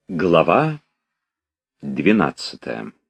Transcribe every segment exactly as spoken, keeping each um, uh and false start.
Глава двенадцатая.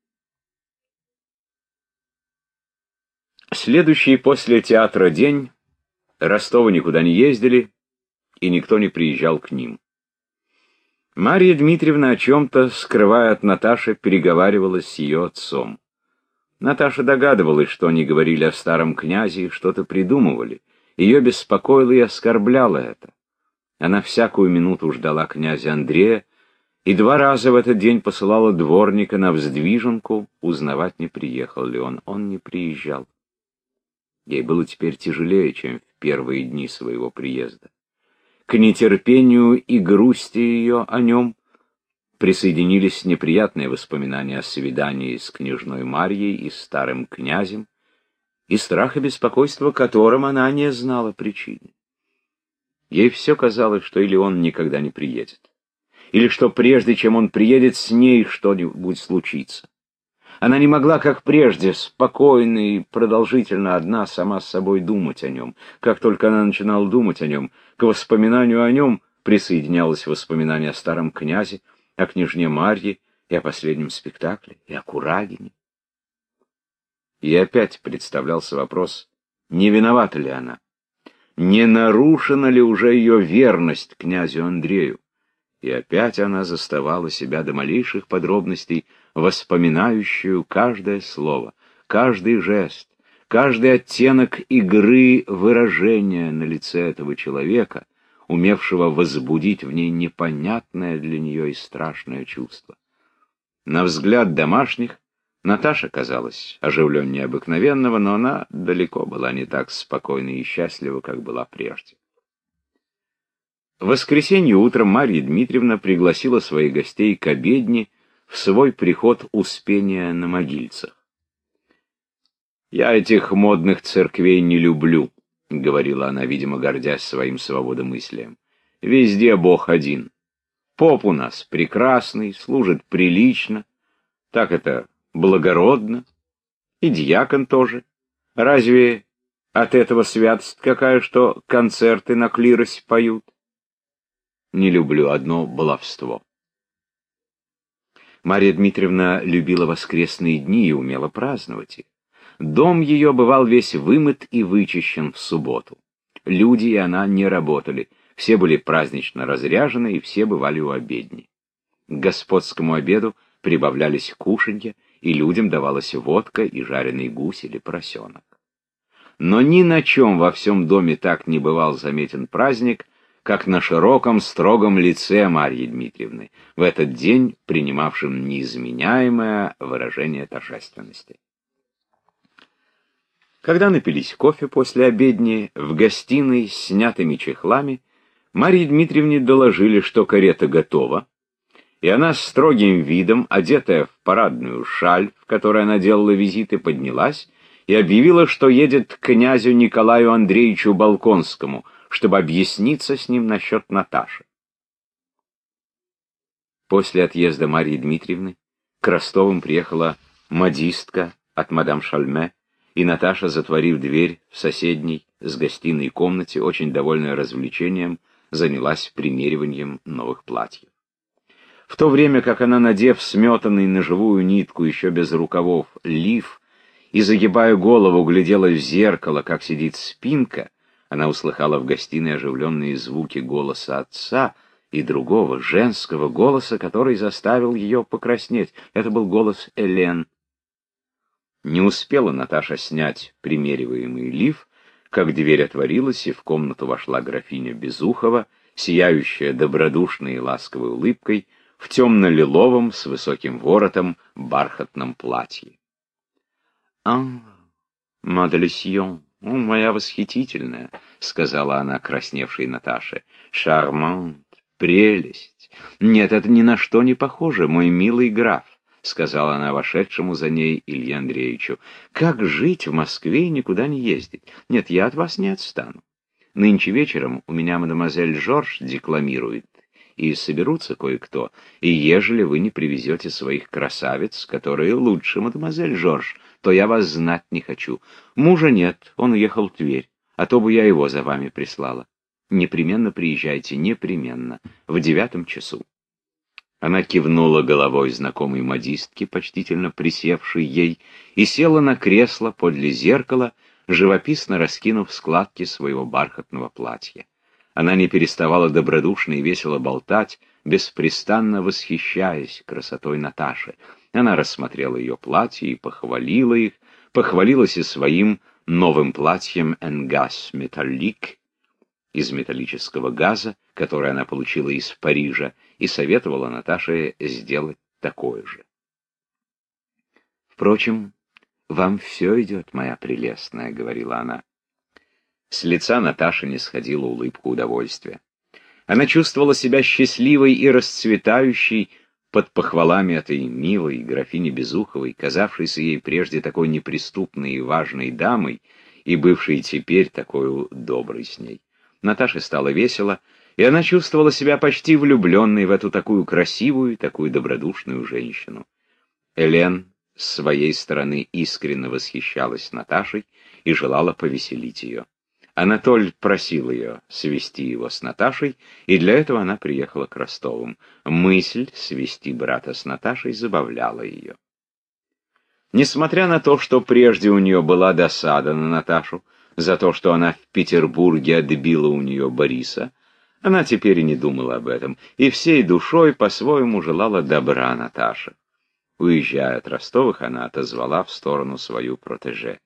Следующий после театра день Ростовы никуда не ездили, и никто не приезжал к ним. Марья Дмитриевна о чем-то, скрывая от Наташи, переговаривалась с ее отцом. Наташа догадывалась, что они говорили о старом князе и что-то придумывали. Ее беспокоило и оскорбляло это. Она всякую минуту ждала князя Андрея, и два раза в этот день посылала дворника на Вздвиженку узнавать, не приехал ли он. Он не приезжал. Ей было теперь тяжелее, чем в первые дни своего приезда. К нетерпению и грусти ее о нем присоединились неприятные воспоминания о свидании с княжной Марьей и старым князем, и страх и беспокойство, которым она не знала причины. Ей все казалось, что или он никогда не приедет, или что прежде, чем он приедет, с ней что-нибудь случится. Она не могла, как прежде, спокойно и продолжительно одна сама с собой думать о нем. Как только она начинала думать о нем, к воспоминанию о нем присоединялось воспоминание о старом князе, о княжне Марье и о последнем спектакле, и о Курагине. И опять представлялся вопрос, не виновата ли она, не нарушена ли уже ее верность князю Андрею. И опять она заставала себя до малейших подробностей, воспоминающую каждое слово, каждый жест, каждый оттенок игры выражения на лице этого человека, умевшего возбудить в ней непонятное для нее и страшное чувство. На взгляд домашних Наташа казалась оживленнее обыкновенного, но она далеко была не так спокойна и счастлива, как была прежде. В воскресенье утром Марья Дмитриевна пригласила своих гостей к обедне в свой приход Успения на Могильцах. «Я этих модных церквей не люблю», — говорила она, видимо, гордясь своим свободомыслием. «Везде Бог один. Поп у нас прекрасный, служит прилично, так это благородно, и дьякон тоже. Разве от этого святость какая, что концерты на клиросе поют? Не люблю одно баловство». Марья Дмитриевна любила воскресные дни и умела праздновать их. Дом ее бывал весь вымыт и вычищен в субботу. Люди и она не работали, все были празднично разряжены и все бывали у обедни. К господскому обеду прибавлялись кушанья, и людям давалась водка и жареный гусь или поросенок. Но ни на чем во всем доме так не бывал заметен праздник, как на широком, строгом лице Марьи Дмитриевны, в этот день принимавшем неизменяемое выражение торжественности. Когда напились кофе после обедни, в гостиной с снятыми чехлами, Марье Дмитриевне доложили, что карета готова, и она с строгим видом, одетая в парадную шаль, в которой она делала визиты, поднялась и объявила, что едет к князю Николаю Андреевичу Болконскому, чтобы объясниться с ним насчет Наташи. После отъезда Марьи Дмитриевны к Ростовым приехала модистка от мадам Шальме, и Наташа, затворив дверь в соседней с гостиной комнате, очень довольная развлечением, занялась примериванием новых платьев. В то время как она, надев сметанный на живую нитку, еще без рукавов, лиф, и, загибая голову, глядела в зеркало, как сидит Спинка, она услыхала в гостиной оживленные звуки голоса отца и другого, женского голоса, который заставил ее покраснеть. Это был голос Элен. Не успела Наташа снять примериваемый лиф, как дверь отворилась, и в комнату вошла графиня Безухова, сияющая добродушной и ласковой улыбкой, в темно-лиловом с высоким воротом бархатном платье. «А, мадалисьон, о, моя восхитительная», — сказала она красневшей Наташе, — «шармант, прелесть. Нет, это ни на что не похоже, мой милый граф», — сказала она вошедшему за ней Илье Андреевичу. «Как жить в Москве и никуда не ездить? Нет, я от вас не отстану. Нынче вечером у меня мадемуазель Жорж декламирует, и соберутся кое-кто, и ежели вы не привезете своих красавиц, которые лучше мадемуазель Жорж, то я вас знать не хочу. Мужа нет, он уехал в Тверь, а то бы я его за вами прислала. Непременно приезжайте, непременно, в девятом часу». Она кивнула головой знакомой модистке, почтительно присевшей ей, и села на кресло подле зеркала, живописно раскинув складки своего бархатного платья. Она не переставала добродушно и весело болтать, беспрестанно восхищаясь красотой Наташи. Она рассмотрела ее платье и похвалила их, похвалилась и своим новым платьем «Энгаз металлик» из металлического газа, которое она получила из Парижа, и советовала Наташе сделать такое же. «Впрочем, вам все идет, моя прелестная», — говорила она. С лица Наташи не сходила улыбка удовольствия. Она чувствовала себя счастливой и расцветающей под похвалами этой милой графини Безуховой, казавшейся ей прежде такой неприступной и важной дамой, и бывшей теперь такой доброй с ней. Наташе стало весело, и она чувствовала себя почти влюбленной в эту такую красивую, такую добродушную женщину. Элен с своей стороны искренне восхищалась Наташей и желала повеселить ее. Анатоль просил ее свести его с Наташей, и для этого она приехала к Ростовым. Мысль свести брата с Наташей забавляла ее. Несмотря на то, что прежде у нее была досада на Наташу, за то, что она в Петербурге отбила у нее Бориса, она теперь и не думала об этом, и всей душой по-своему желала добра Наташе. Уезжая от Ростовых, она отозвала в сторону свою протеже.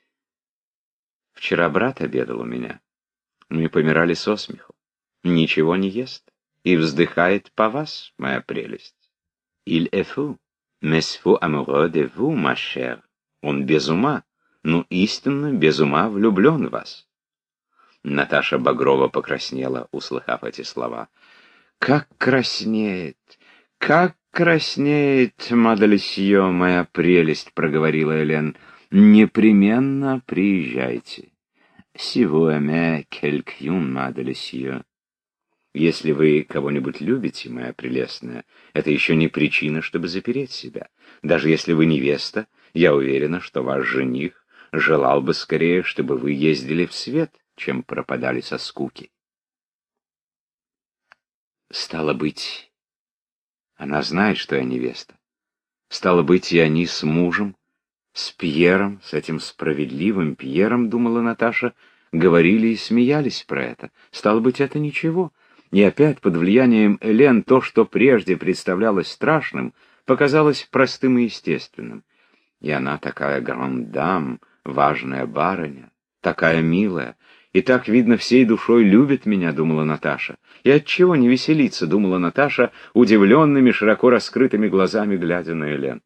«Вчера брат обедал у меня. Мы помирали со смеху. Ничего не ест и вздыхает по вас, моя прелесть. Il est fou, mais fou amoureux de vous, ma chère. Он без ума, но истинно без ума влюблен в вас». Наташа Багрова покраснела, услыхав эти слова. «Как краснеет, как краснеет, мадельсье, моя прелесть», — проговорила Элен. «Непременно приезжайте. Si vous aimez quelqu'un, мадельсье». Если вы кого-нибудь любите, моя прелестная, это еще не причина, чтобы запереть себя. Даже если вы невеста, я уверена, что ваш жених желал бы скорее, чтобы вы ездили в свет, чем пропадали со скуки. Стало быть, она знает, что я невеста. Стало быть, и они с мужем, с Пьером, с этим справедливым Пьером, думала Наташа, говорили и смеялись про это. Стало быть, это ничего. И опять под влиянием Элен то, что прежде представлялось страшным, показалось простым и естественным. И она такая гранд-дам, важная барыня, такая милая, и так, видно, всей душой любит меня, думала Наташа. И отчего не веселиться, думала Наташа, удивленными, широко раскрытыми глазами, глядя на Элен.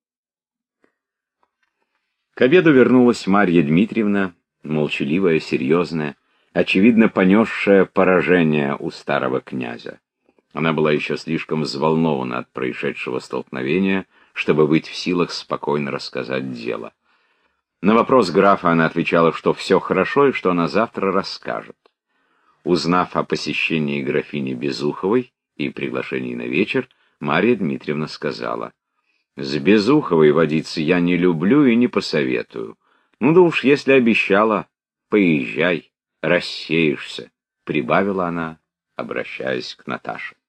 К обеду вернулась Марья Дмитриевна, молчаливая, серьезная, очевидно понесшая поражение у старого князя. Она была еще слишком взволнована от происшедшего столкновения, чтобы быть в силах спокойно рассказать дело. На вопрос графа она отвечала, что все хорошо и что она завтра расскажет. Узнав о посещении графини Безуховой и приглашении на вечер, Марья Дмитриевна сказала: «С Безуховой водиться я не люблю и не посоветую. Ну да уж, если обещала, поезжай, рассеешься», — прибавила она, обращаясь к Наташе.